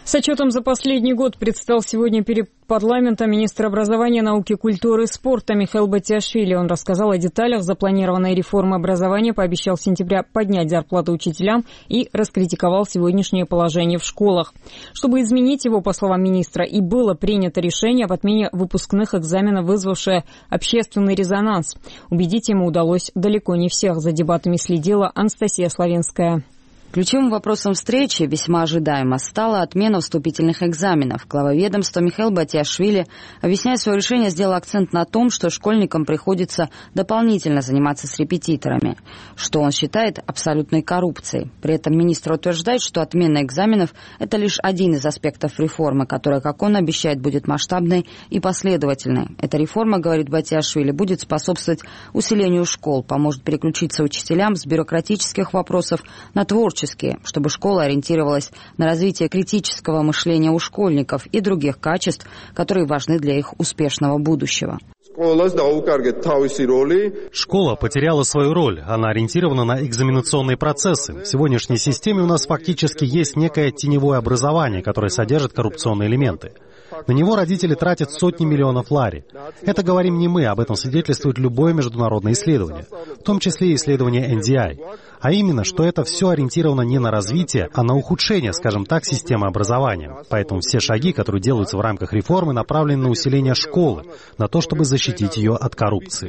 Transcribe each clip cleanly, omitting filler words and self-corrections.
С отчетом за последний год предстал сегодня перед парламентом министр образования, науки, культуры и спорта Михаил Батиашвили. Он рассказал о деталях запланированной реформы образования, пообещал с сентября поднять зарплату учителям и раскритиковал сегодняшнее положение в школах. Чтобы изменить его, по словам министра, и было принято решение об отмене выпускных экзаменов, вызвавшее общественный резонанс. Убедить ему удалось далеко не всех. За дебатами следила Анастасия Славинская. Ключевым вопросом встречи, весьма ожидаемо, стала отмена вступительных экзаменов. Глава ведомства Михаил Батиашвили, объясняя свое решение, сделал акцент на том, что школьникам приходится дополнительно заниматься с репетиторами, что он считает абсолютной коррупцией. При этом министр утверждает, что отмена экзаменов – это лишь один из аспектов реформы, которая, как он обещает, будет масштабной и последовательной. Эта реформа, говорит Батиашвили, будет способствовать усилению школ, поможет переключиться учителям с бюрократических вопросов на творческие, чтобы школа ориентировалась на развитие критического мышления у школьников и других качеств, которые важны для их успешного будущего. Школа потеряла свою роль. Она ориентирована на экзаменационные процессы. В сегодняшней системе у нас фактически есть некое теневое образование, которое содержит коррупционные элементы. На него родители тратят сотни миллионов лари. Это говорим не мы, об этом свидетельствует любое международное исследование, в том числе и исследование NDI. А именно, что это все ориентировано не на развитие, а на ухудшение, скажем так, системы образования. Поэтому все шаги, которые делаются в рамках реформы, направлены на усиление школы, на то, чтобы защитить ее от коррупции.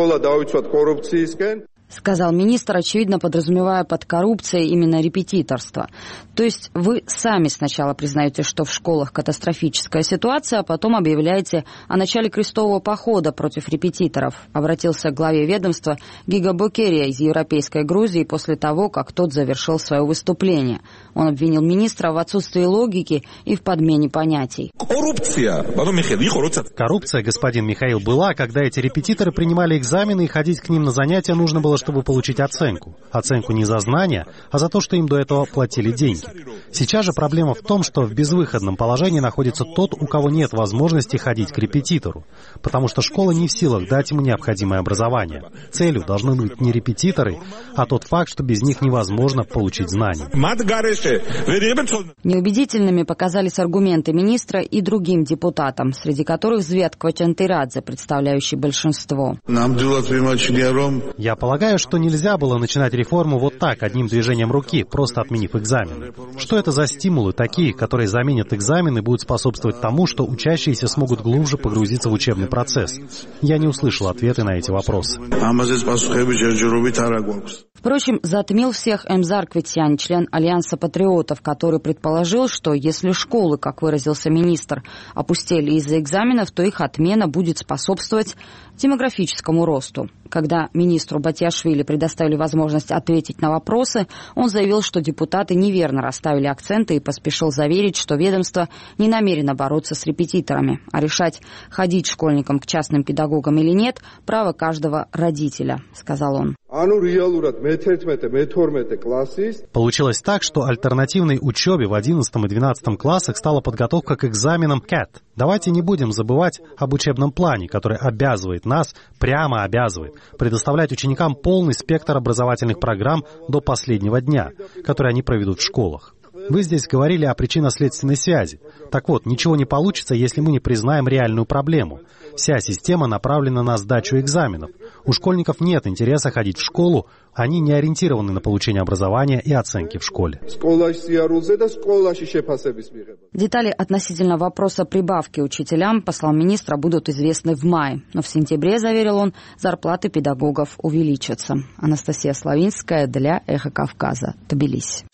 Сказал министр, очевидно подразумевая под коррупцией именно репетиторство. То есть вы сами сначала признаете, что в школах катастрофическая ситуация, а потом объявляете о начале крестового похода против репетиторов. Обратился к главе ведомства Гига Бокерия из Европейской Грузии после того, как тот завершил свое выступление. Он обвинил министра в отсутствии логики и в подмене понятий. Коррупция, господин Михаил, была, когда эти репетиторы принимали экзамены, и ходить к ним на занятия нужно было, чтобы получить оценку. Оценку не за знания, а за то, что им до этого платили деньги. Сейчас же проблема в том, что в безвыходном положении находится тот, у кого нет возможности ходить к репетитору, потому что школа не в силах дать ему необходимое образование. Целью должны быть не репетиторы, а тот факт, что без них невозможно получить знания. Неубедительными показались аргументы министра и другим депутатам, среди которых Звет Квачантырадзе, представляющий большинство. Я полагаю, что нельзя было начинать реформу вот так, одним движением руки, просто отменив экзамены. Что это за стимулы такие, которые заменят экзамены и будут способствовать тому, что учащиеся смогут глубже погрузиться в учебный процесс? Я не услышал ответы на эти вопросы. Впрочем, затмил всех Эмзар Кветьян, член Альянса патриотов, который предположил, что если школы, как выразился министр, опустели из-за экзаменов, то их отмена будет способствовать демографическому росту. Когда министру Батиашвили предоставили возможность ответить на вопросы, он заявил, что депутаты неверно расставили акценты и поспешил заверить, что ведомство не намерено бороться с репетиторами, а решать, ходить школьникам к частным педагогам или нет, право каждого родителя, сказал он. Получилось так, что альтернативной учебе в 11 и 12 классах стала подготовка к экзаменам CAT. Давайте не будем забывать об учебном плане, который обязывает нас, прямо обязывает, предоставлять ученикам полный спектр образовательных программ до последнего дня, которые они проведут в школах. Вы здесь говорили о причинно-следственной связи. Так вот, ничего не получится, если мы не признаем реальную проблему. Вся система направлена на сдачу экзаменов. У школьников нет интереса ходить в школу, они не ориентированы на получение образования и оценки в школе. Детали относительно вопроса прибавки учителям, по словам министра, будут известны в мае. Но в сентябре, заверил он, зарплаты педагогов увеличатся. Анастасия Славинская для «Эхо Кавказа», Тбилиси.